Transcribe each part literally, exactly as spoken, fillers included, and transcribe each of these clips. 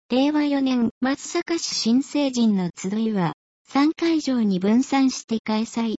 れいわよねん、松阪市新成人の集いは、さんかいじょうに分散して開催。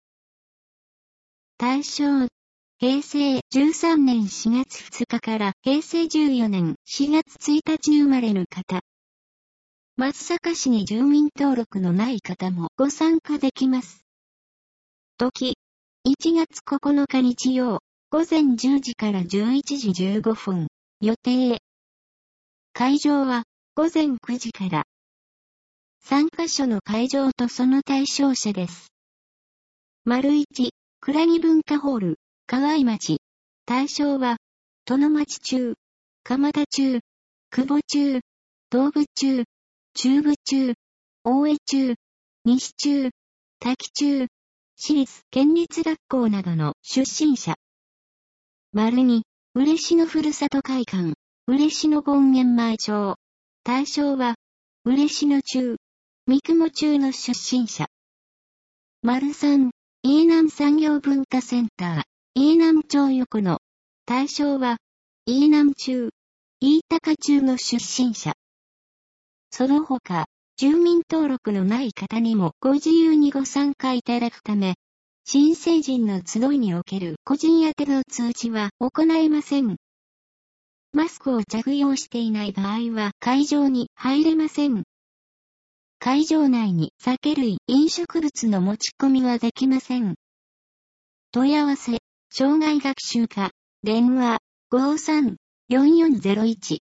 対象、へいせいじゅうさんねんしがつふつかからへいせいじゅうよねんしがつついたち生まれの方。松阪市に住民登録のない方もご参加できます。時、いちがつここのか日曜、ごぜんじゅうじからじゅういちじじゅうごふん、予定。会場は、ごぜんくじから。さんかしょの会場とその対象者です。丸いち、倉木文化ホール、河合町。対象は、殿町中、蒲田中、久保中、東部中、中部中、大江中、西中、滝中、私立県立学校などの出身者。丸に、嬉野ふるさと会館、嬉野権現前町。対象は、嬉野中、三雲中の出身者。丸さん、飯南産業文化センター、飯南町横野。対象は、飯南中、飯高中の出身者。その他、住民登録のない方にもご自由にご参加いただくため、新成人の集いにおける個人宛ての通知は行えません。マスクを着用していない場合は会場に入れません。会場内に酒類、飲食物の持ち込みはできません。問い合わせ、障害学習課、電話、ごーさん、よんよんゼロいち。